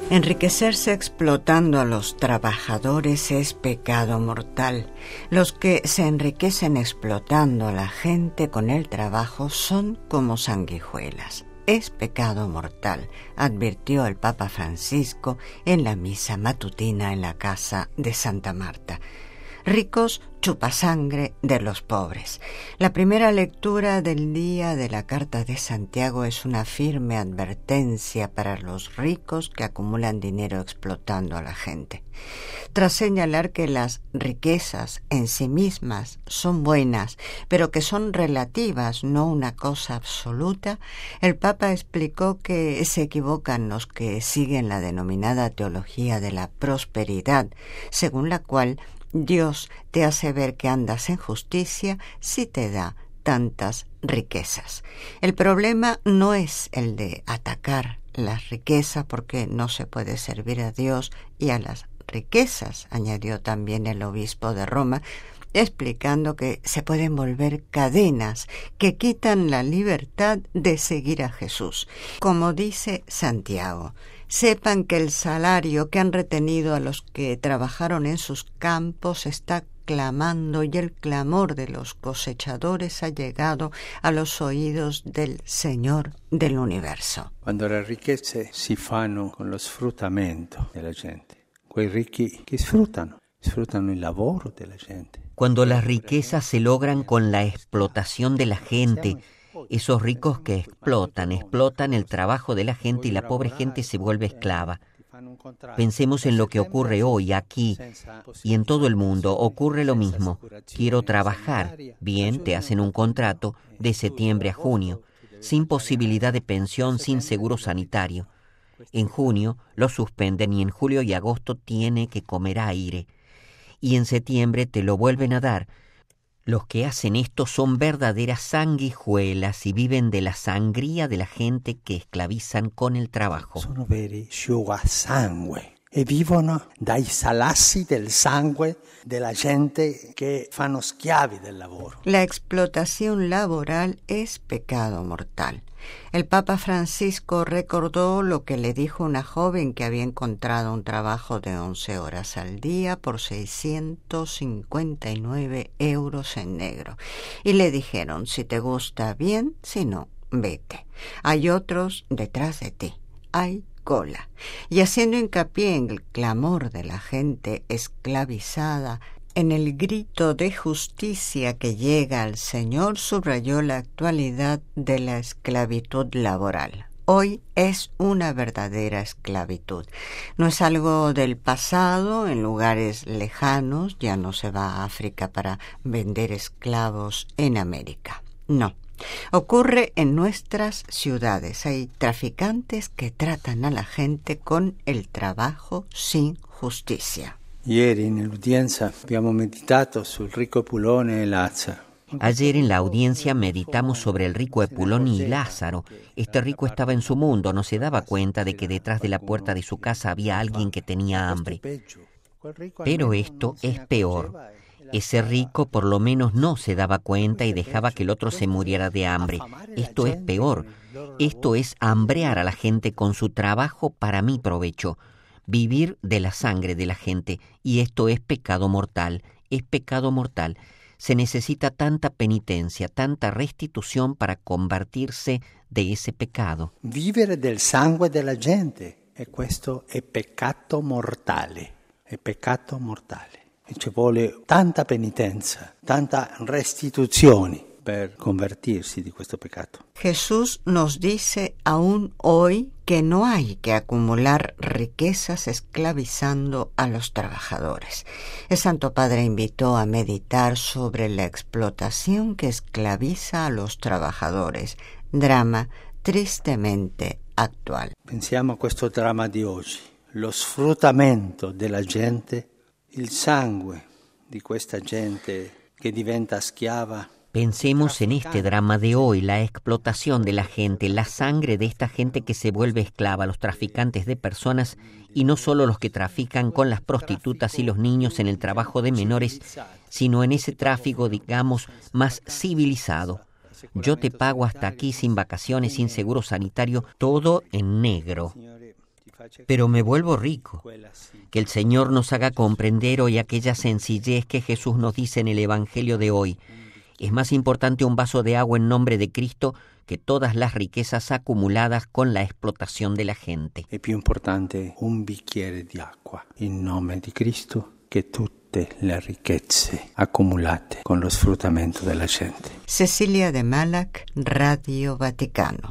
Enriquecerse explotando a los trabajadores es pecado mortal. Los que se enriquecen explotando a la gente con el trabajo son como sanguijuelas. Es pecado mortal, advirtió el Papa Francisco en la misa matutina en la casa de Santa Marta. Ricos chupasangre de los pobres. La primera lectura del día de la Carta de Santiago es una firme advertencia para los ricos que acumulan dinero explotando a la gente. Tras señalar que las riquezas en sí mismas son buenas, pero que son relativas, no una cosa absoluta, el Papa explicó que se equivocan los que siguen la denominada teología de la prosperidad, según la cual Dios te hace ver que andas en justicia si te da tantas riquezas. El problema no es el de atacar las riquezas, porque no se puede servir a Dios y a las riquezas, añadió también el obispo de Roma, explicando que se pueden volver cadenas que quitan la libertad de seguir a Jesús. Como dice Santiago, sepan que el salario que han retenido a los que trabajaron en sus campos está clamando, y el clamor de los cosechadores ha llegado a los oídos del Señor del universo. Cuando le ricchezze si fanno con lo sfruttamento della gente, quei ricchi che sfruttano il lavoro della gente. Cuando las riquezas se logran con la explotación de la gente, esos ricos que explotan el trabajo de la gente y la pobre gente se vuelve esclava. Pensemos en lo que ocurre hoy, aquí y en todo el mundo. Ocurre lo mismo. Quiero trabajar. Bien, te hacen un contrato de septiembre a junio, sin posibilidad de pensión, sin seguro sanitario. En junio lo suspenden y en julio y agosto tiene que comer aire. Y en septiembre te lo vuelven a dar. Los que hacen esto son verdaderas sanguijuelas y viven de la sangría de la gente que esclavizan con el trabajo. Sono veri sciugasangue e vivono dai salassi del sangue della gente che fanno schiavi del lavoro. La explotación laboral es pecado mortal. El Papa Francisco recordó lo que le dijo una joven que había encontrado un trabajo de 11 horas al día por 659 euros en negro. Y le dijeron, si te gusta bien, si no, vete. Hay otros detrás de ti. Hay cola. Y haciendo hincapié en el clamor de la gente esclavizada, en el grito de justicia que llega al Señor, subrayó la actualidad de la esclavitud laboral. Hoy es una verdadera esclavitud. No es algo del pasado, en lugares lejanos, ya no se va a África para vender esclavos en América. No. Ocurre en nuestras ciudades. Hay traficantes que tratan a la gente con el trabajo sin justicia. Ieri nell'udienza abbiamo meditato sul ricco Epulone e Lazzaro. Ayer en la audiencia meditamos sobre el rico Epulón y Lázaro. Este rico estaba en su mundo, no se daba cuenta de que detrás de la puerta de su casa había alguien que tenía hambre. Pero esto es peor. Ese rico por lo menos no se daba cuenta y dejaba que el otro se muriera de hambre. Esto es peor. Esto es hambrear a la gente con su trabajo para mi provecho. Vivir de la sangre de la gente, y esto es pecado mortal, es pecado mortal. Se necesita tanta penitencia, tanta restitución para convertirse de ese pecado. Vivere del sangue della gente, e questo è peccato mortale, è peccato mortale. E ci vuole tanta penitenza, tanta restituzione per convertirsi di questo peccato. Jesús nos dice aún hoy que no hay que acumular riquezas esclavizando a los trabajadores. El Santo Padre invitó a meditar sobre la explotación que esclaviza a los trabajadores, drama tristemente attuale. Pensiamo a questo dramma di oggi, lo sfruttamento della gente, il sangue di questa gente che diventa schiava. Pensemos en este drama de hoy, la explotación de la gente, la sangre de esta gente que se vuelve esclava, los traficantes de personas, y no solo los que trafican con las prostitutas y los niños en el trabajo de menores, sino en ese tráfico, digamos, más civilizado. Yo te pago hasta aquí sin vacaciones, sin seguro sanitario, todo en negro. pero me vuelvo rico. Que el Señor nos haga comprender hoy aquella sencillez que Jesús nos dice en el Evangelio de hoy. Es más importante un vaso de agua en nombre de Cristo que todas las riquezas acumuladas con la explotación de la gente. È più importante un bicchiere di acqua in nome di Cristo che tutte le ricchezze accumulate con lo sfruttamento della gente. Cecilia de Malac, Radio Vaticano.